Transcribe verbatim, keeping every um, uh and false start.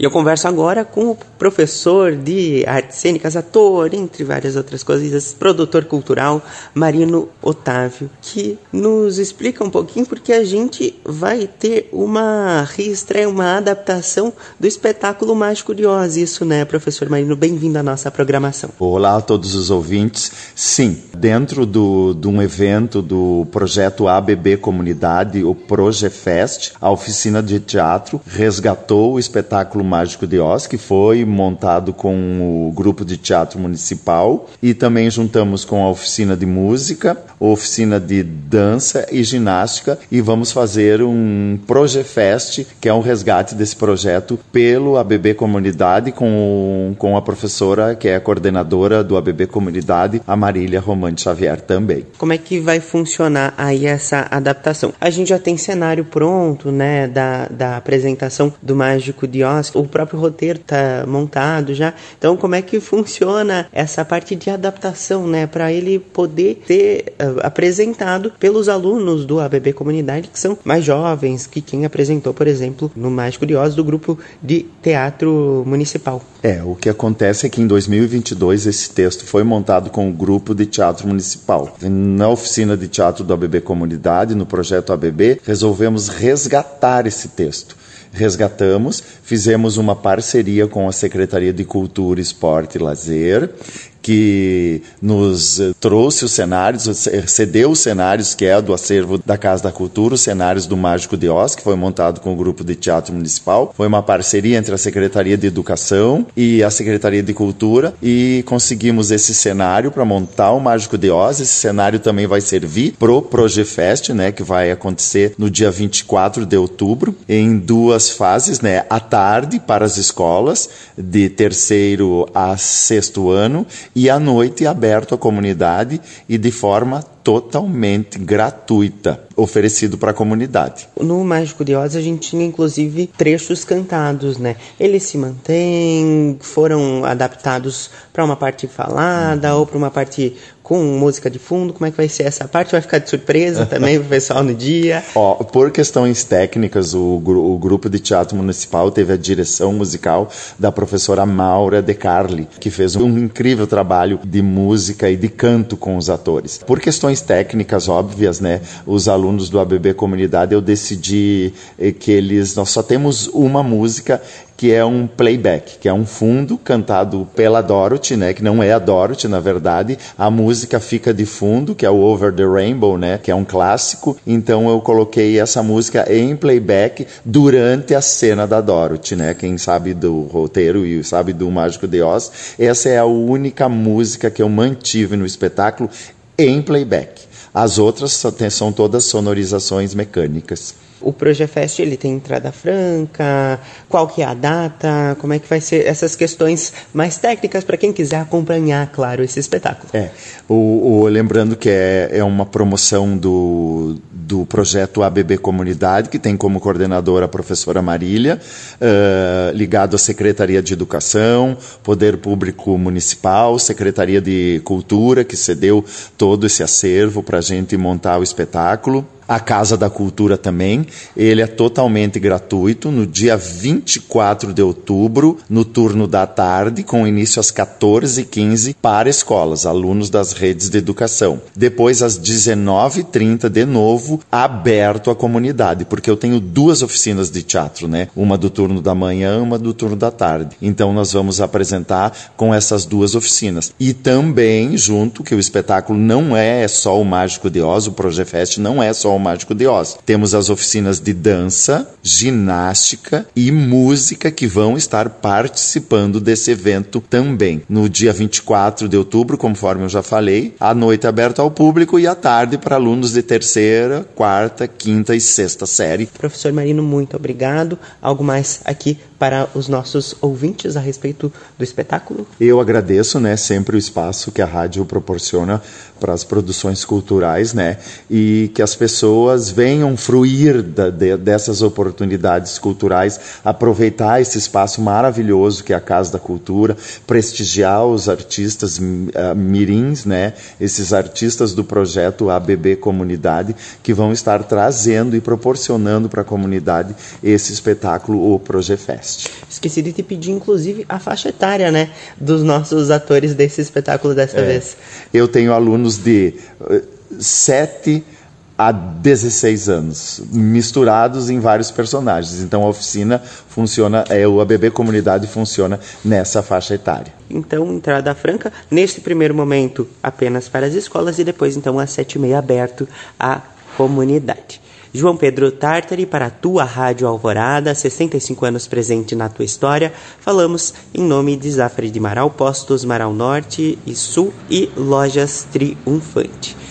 E eu converso agora com o professor de artes cênicas, ator, entre várias outras coisas, produtor cultural, Marino Otávio, que nos explica um pouquinho porque a gente vai ter uma reestreia, uma adaptação do espetáculo Mágico de Oz. Isso, né, professor Marino? Bem-vindo à nossa programação. Olá a todos os ouvintes. Sim, dentro do, de um evento do projeto A B B Comunidade, o Projefest, a oficina de teatro resgatou o espetáculo Mágico de Oz, que foi montado com o grupo de teatro municipal, e também juntamos com a oficina de música, a oficina de dança e ginástica, e vamos fazer um Projefest, que é um resgate desse projeto pelo A B B Comunidade, com, com a professora que é a coordenadora do A B B Comunidade, a Marília Romani Xavier também. Como é que vai funcionar aí essa adaptação? A gente já tem cenário pronto, né, da, da apresentação do Mágico de Oz, o próprio roteiro está montado já, então como é que funciona essa parte de adaptação, né, para ele poder ser uh, apresentado pelos alunos do A B B Comunidade, que são mais jovens que quem apresentou, por exemplo, no Mágico de Oz do grupo de teatro municipal? É, o que acontece é que em dois mil e vinte e dois esse texto foi montado com o grupo de teatro municipal. Na oficina de teatro do A B B Comunidade, no projeto A B B, resolvemos resgatar esse texto. Resgatamos, fizemos uma parceria com a Secretaria de Cultura, Esporte e Lazer, que nos trouxe os cenários, cedeu os cenários que é do acervo da Casa da Cultura, os cenários do Mágico de Oz, que foi montado com o grupo de teatro municipal. Foi uma parceria entre a Secretaria de Educação e a Secretaria de Cultura, e conseguimos esse cenário para montar o Mágico de Oz. Esse cenário também vai servir pro Projefest, né, que vai acontecer no dia vinte e quatro de outubro, em duas fases, né, à tarde para as escolas de terceiro a sexto ano, e à noite aberto à comunidade e de forma totalmente gratuita, oferecido para a comunidade. No Mágico de Oz a gente tinha inclusive trechos cantados, né? Eles se mantêm, foram adaptados para uma parte falada, uhum, ou para uma parte com música de fundo. Como é que vai ser essa parte? Vai ficar de surpresa também para o pessoal no dia? Ó, por questões técnicas, o, o grupo de teatro municipal teve a direção musical da professora Maura De Carli, que fez um incrível trabalho de música e de canto com os atores. Por questões técnicas óbvias, né, os alunos do A B B Comunidade, eu decidi que eles, nós só temos uma música que é um playback, que é um fundo cantado pela Dorothy, né, que não é a Dorothy, na verdade. A música fica de fundo, que é o Over the Rainbow, né, que é um clássico. Então eu coloquei essa música em playback durante a cena da Dorothy, né. Quem sabe do roteiro e sabe do Mágico de Oz, essa é a única música que eu mantive no espetáculo em playback. As outras são todas sonorizações mecânicas. O Projefest, ele tem entrada franca? Qual que é a data? Como é que vai ser essas questões mais técnicas para quem quiser acompanhar, claro, esse espetáculo? É, o, o, lembrando que é, é uma promoção do, do projeto A B B Comunidade, que tem como coordenadora a professora Marília, uh, ligado à Secretaria de Educação, Poder Público Municipal, Secretaria de Cultura, que cedeu todo esse acervo para a gente montar o espetáculo. A Casa da Cultura também, ele é totalmente gratuito, no dia vinte e quatro de outubro, no turno da tarde, com início às quatorze e quinze, para escolas, alunos das redes de educação. Depois, às dezenove e trinta, de novo, aberto à comunidade, porque eu tenho duas oficinas de teatro, né? Uma do turno da manhã, uma do turno da tarde. Então, nós vamos apresentar com essas duas oficinas. E também, junto, que o espetáculo não é só o Mágico de Oz, o Projefest não é só o Mágico de Oz. Temos as oficinas de dança, ginástica e música que vão estar participando desse evento também. No dia vinte e quatro de outubro, conforme eu já falei, à noite aberta ao público e à tarde para alunos de terceira, quarta, quinta e sexta série. Professor Marino, muito obrigado. Algo mais aqui para os nossos ouvintes a respeito do espetáculo? Eu agradeço, né, sempre o espaço que a rádio proporciona para as produções culturais, né, e que as pessoas venham fruir da, de, dessas oportunidades culturais, aproveitar esse espaço maravilhoso que é a Casa da Cultura, prestigiar os artistas uh, mirins, né, esses artistas do projeto A B B Comunidade, que vão estar trazendo e proporcionando para a comunidade esse espetáculo, o Projefest. Oeste. Esqueci de te pedir, inclusive, a faixa etária, né, dos nossos atores desse espetáculo dessa é. vez. Eu tenho alunos de sete a dezesseis anos, misturados em vários personagens. Então a oficina funciona, é, o A B B Comunidade funciona nessa faixa etária. Então, entrada franca, neste primeiro momento apenas para as escolas e depois então às sete e meia aberto à comunidade. João Pedro Tartari, para a tua Rádio Alvorada, sessenta e cinco anos presente na tua história, falamos em nome de Zafari de Marau, Postos Marau Norte e Sul e Lojas Triunfante.